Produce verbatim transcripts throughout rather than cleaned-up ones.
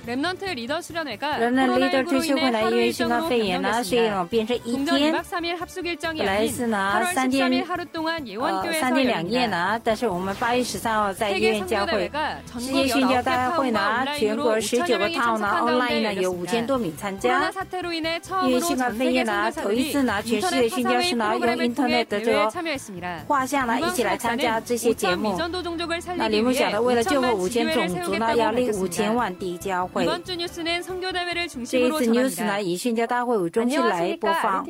렘넌트 리더 수련회가 리더退休会呢，因为新冠肺炎呢，所以呢变成一天。本来是呢三天呃三天两夜呢，但是我们八月十三号在医院教会世界宣教大会呢，全国十九个 town 呢 online 呢有五千多名参加。因为新冠肺炎呢，头一次呢，全世界宣教士呢用 internet 的这个画像呢一起来参加这些节目。那李牧讲的，为了救活五千种族呢，要立五千万地教会。这一次 news 呢以宣教大会为中心来播放。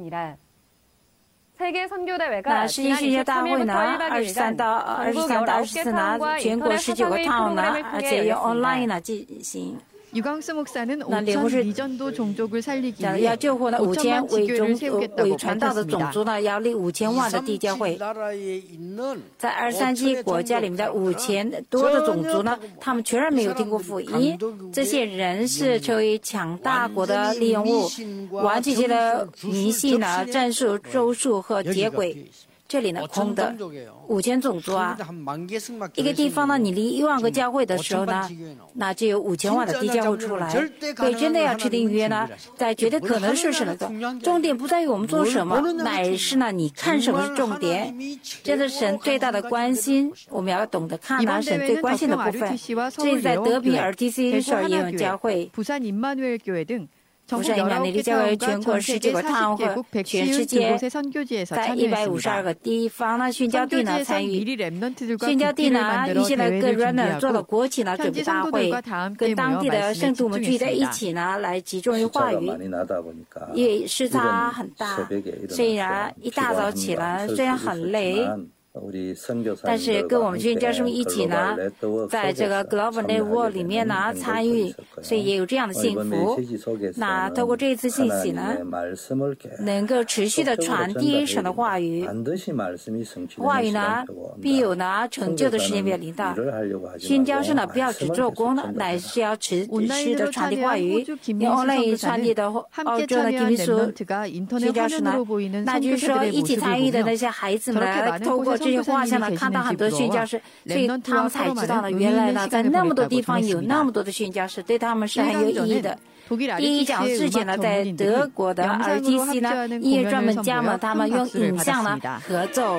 那世界宣教大会呢，二十三到二十三到二十四呢，全国十九个 town 呢，而且用 online 呢进行。 유광수 목사는 오천 미전도 종족을 살리기 위해 要救活呢五千伪中伪传道的种族呢，要立五千万的地教会。在二三七国家里面的五千多的种族呢，他们全然没有听过福音。这些人是成为强大国的利用物，完全的迷信呢、战术、咒术和结鬼。 这里呢空的五千种族啊，一个地方呢，你离一万个教会的时候呢，那就有五千万的地教会出来。所以真的要制定约呢，在绝对可能是什么的，重点不在于我们做什么，乃是呢你看什么是重点。这是神最大的关心，我们要懂得看呢神最关心的部分。这在德平 R T C 所也有教会。 釜山以马内利教会全国十九个 town和全世界在一百五十二个地方呢宣教地呢参与。宣教地呢预先来跟 runner 做了国旗呢准备大会，跟当地的圣徒们聚在一起呢来集中于话语。因为时差很大，虽然一大早起来虽然很累。 但是跟我们宣教师们一起呢，在这个 Global Network 里面呢参与，所以也有这样的幸福。那透过这一次信息呢，能够持续的传递神的话语，话语呢必有呢成就的时间表领导。宣教师呢不要只做工呢，乃是要持续的传递话语。用 online 传递的澳洲的基督徒宣教师呢，那就是说一起参与的那些孩子们呢，透过 这些画像呢，看到很多宣教士，所以他们才知道呢，原来呢，在那么多地方有那么多的宣教士，对他们是很有意义的。第一讲之前呢，在德国的 R T C 呢，音乐专门家们，他们用影像呢合奏。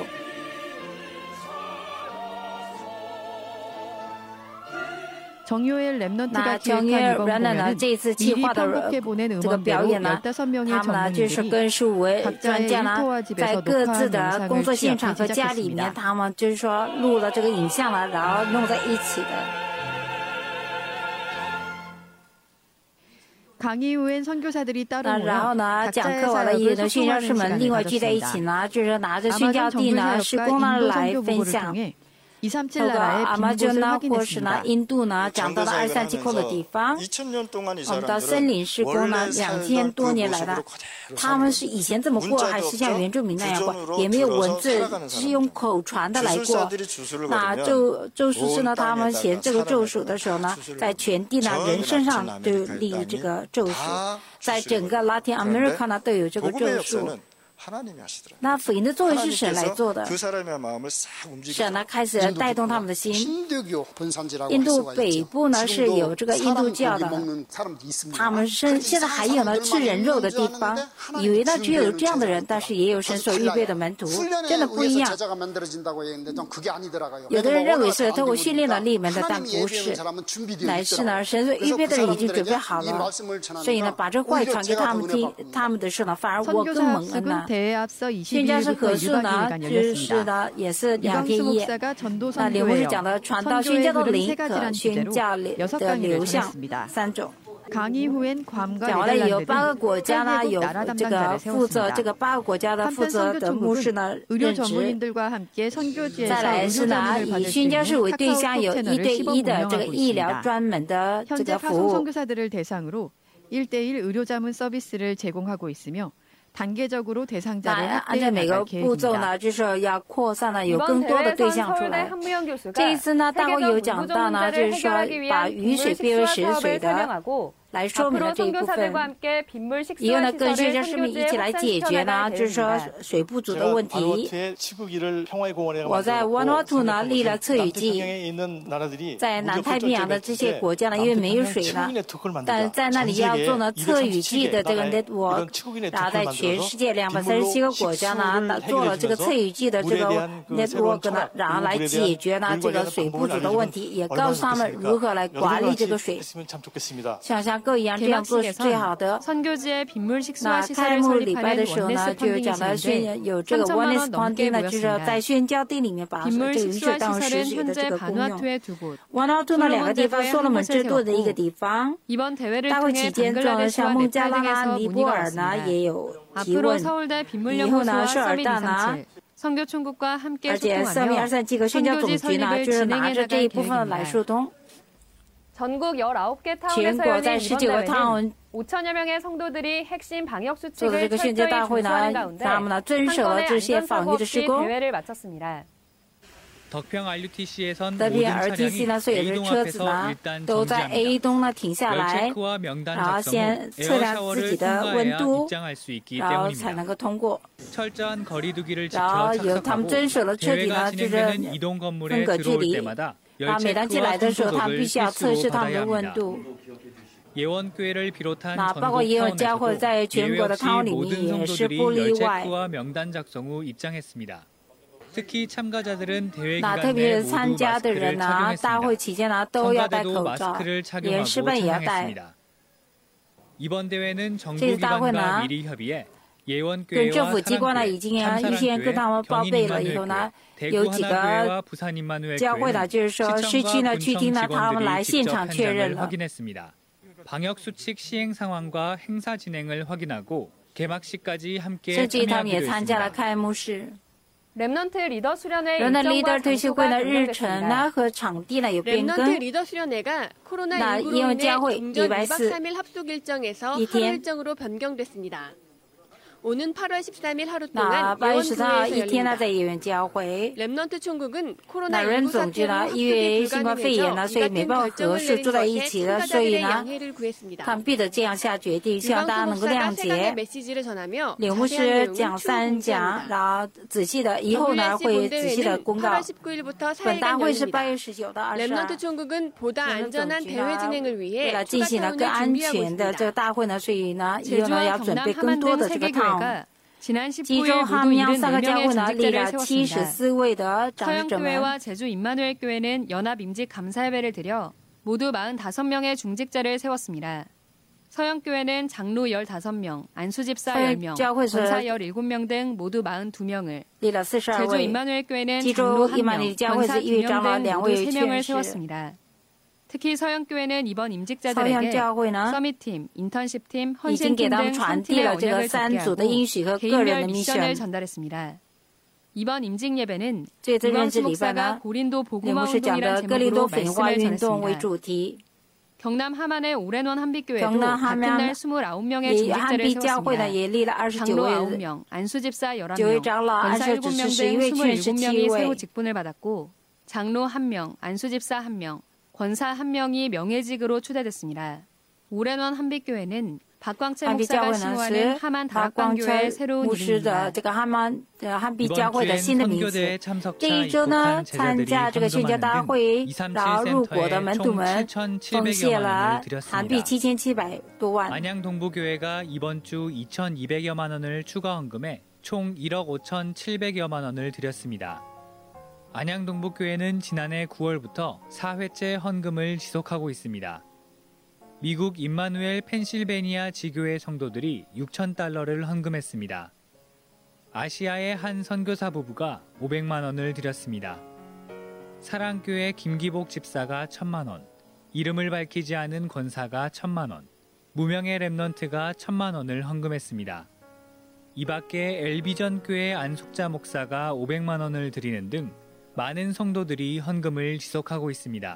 정요엘 랩넌트가 那정요엘 랩넌트呢，这次计划的这个表演呢，他们呢就是跟数位专家呢，在各自的工作现场和家里面，他们就是说录了这个影像了，然后弄在一起的。 강의 후엔 선교사들이 따로 那然后呢，讲课完了以后呢，宣教士们另外聚在一起呢，就是拿着宣教地呢，施工呢来分享。 透过阿马존呢，或是呢印度呢，讲到了二三七空的地方，我们到森林施工呢，两千多年来的，他们是以前这么过，还是像原住民那样过，也没有文字，只是用口传的来过。那咒咒术士呢，他们写这个咒术的时候呢，在全地呢人身上都立这个咒术，在整个 Latin America 呢都有这个咒术。 那福音的作为是神来做的，神呢开始带动他们的心。印度北部呢是有这个印度教的，他们是现在还有呢吃人肉的地方，以为呢只有这样的人，但是也有神所预备的门徒，真的不一样。有的人认为是通过训练了立门的，但不是，乃是呢神所预备的人已经准备好了，所以呢把这话传给他们听，他们的时候呢反而我更蒙恩了。 宣教士合宿呢，就是呢，也是两天一夜。那刘牧师讲的传道宣教的灵和宣教的流向三种。讲完了有八个国家呢，有这个负责这个八个国家的负责的牧师呢任职。再来是呢，以宣教士为对象，有一对一的这个医疗专门的这个服务。 일대일 의료 자문 서비스를 제공하고 있으며 단계적으로 대상자를 按照每个步骤呢，就是要扩散呢，有更多的对象出来。这一次呢，大会有讲到呢，就是说把雨水变为食水的。 来说明了这一部分。以后呢，跟宣教士们一起来解决呢，就是说水不足的问题。我在瓦努阿图呢立了测雨计，在南太平洋的这些国家呢，因为没有水呢，但是在那里要做呢测雨计的这个 network， 然后在全世界两百三十七个国家呢，做了这个测雨计的这个 network 呢，然后来解决呢这个水不足的问题，也告诉他们如何来管理这个水。想像各一样这样做是最好的。那开幕礼拜的时候呢，就讲了宣有这个 Oneness Funding 呢，就是在宣教地里面把这个雨水当实水的这个功用。瓦努阿图呢两个地方，所罗门之都的一个地方。大会期间中，像孟加拉啦、尼泊尔呢也有提问。以后呢，首尔大呢。而且三面二三几个宣教总局呢，就是拿着这一部分来疏通。全国在十九个 town 做的这个宣教大会呢，他们呢遵守了这些防御的施工。德平 R T C 呢，所有的车子呢都在 A 栋呢停下来，然后先测量自己的温度，然后才能够通过。然后有他们遵守了彻底呢，就是分隔距离。然后每当进来的时候，他们必须要测试他们的温度。那包括耶文教会在全国的康里面也是不例外。那特别是参加的人呢，大会期间呢都要戴口罩，连师本也要戴。这次大会呢，跟政府机关呢已经预先跟他们报备了以后呢，有几个教会呢，就是说市区呢去听呢，他们来现场确认了。甚至他们也参加了开幕式。렘넌트 리더 수련회 일정과 장소가 변경됐습니다. 和场地呢有变更。 렘넌트 리더 수련회가 코로나십구로 인해 종전 이박 삼일 합숙 일정에서 하루 일정으로 변경됐습니다. 오는 팔월 십삼일 하루 동안 예원교회에서 열립니다. 렘넌트 총국은 코로나십구 사태로 합숙이 불가능해져 이 같은 결정을 내린 것에 참가자들의 양해를 구했습니다. 유방수목사가 세간의 메시지를 전하며 자세한 내용은 추후 공개합니다. 이번대회는 팔월 십구일부터 사일간 열립니다. 렘넌트 총국은 보다 안전한 대회 진행을 위해 추가 차원을 준비하고 있습니다. 제주와 경남 함안 등 세 개 교회 지난 십구일 모두 칠십사 명의 중직자를 세웠습니다. 서영교회와 제주 임마누엘 교회는 연합 임직 감사예배를 드려 모두 사십오 명의 중직자를 세웠습니다. 서영교회는 장로 십오 명, 안수집사 십 명, 권사 십칠 명 등 모두 사십이 명을, 제주 임마누엘 교회는 장로 한 명, 권사 두 명 등 모두 세 명을 세웠습니다. 특히 서영교회는 이번 임직자들에게 서밋팀, 인턴십팀, 헌신팀 등 삼 팀의 언약을 접게 하고 개인별 미션을 전달했습니다. 이번 임직 예배는 유광수 목사가 고린도 복음화 운동이란 제목으로 말씀을 전했습니다. 경남 함안의 오랜원 한빛교회도 같은 날 이십구 명의 중직자를 세웠습니다. 장로 아홉 명, 안수집사 열한 명, 권사 일곱 명 등 이십칠 명이 새로 직분을 받았고 장로 한 명, 안수집사 한 명, 권사 한 명이 명예직으로 추대됐습니다. 오랜원 한빛교회는 박광철 목사가 신호하는 하만 다락방교회의 새로운 이름입니다. 이번 선교대에 참석자 참가자 대대리 헌금하는 등 이백삼십센터에 총 칠천칠백여만 원을 드렸습니다. 안양동부교회가 이번 주 이천이백여만 원을 추가 헌금해 총 일억 오천칠백여만 원을 드렸습니다. 안양동북교회는 지난해 구월부터 사 회째 헌금을 지속하고 있습니다. 미국 임마누엘 펜실베니아 지교회 성도들이 육천 달러를 헌금했습니다. 아시아의 한 선교사 부부가 오백만 원을 드렸습니다. 사랑교회 김기복 집사가 천만 원, 이름을 밝히지 않은 권사가 천만 원, 무명의 렘넌트가 천만 원을 헌금했습니다. 이 밖에 엘비전교회 안숙자 목사가 오백만 원을 드리는 등 많은 성도들이 헌금을 지속하고 있습니다.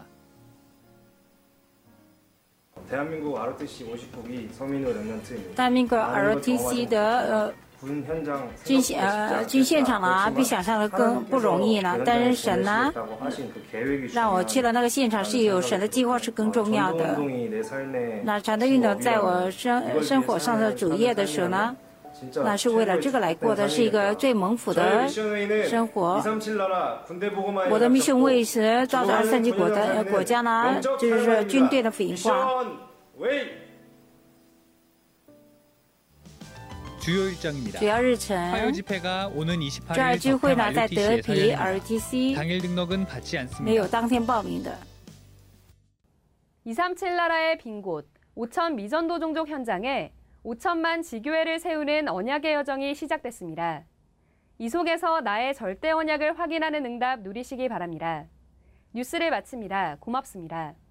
대한민국 알오티씨 오십국이 서민우 렘넌트입니다. 大民国 R T C 的军呃军现场呢，比想象的更不容易呢。但是神呢，让我去了那个现场，是有神的计划是更重要的。那传道运动在我生生活上的主业的时候呢，那是为了这个来过的，是一个最蒙福的生活。我的 mission way 是照着二三级国的国家呢，就是军队的福音化。 주요 일정입니다. 主要日程 화요 집회가 오는 这 이십팔 儿 일 聚会 적합 呢，在德 알유티씨에 皮 열립니다. R T C 당일 등록은 받지 没 않습니다. 有当天报名的。 이삼칠 나라의 빈 곳, 오천 미전도 종족 현장에 오천만 지교회를 세우는 언약의 여정이 시작됐습니다. 이 속에서 나의 절대 언약을 확인하는 응답 누리시기 바랍니다. 뉴스를 마칩니다. 고맙습니다.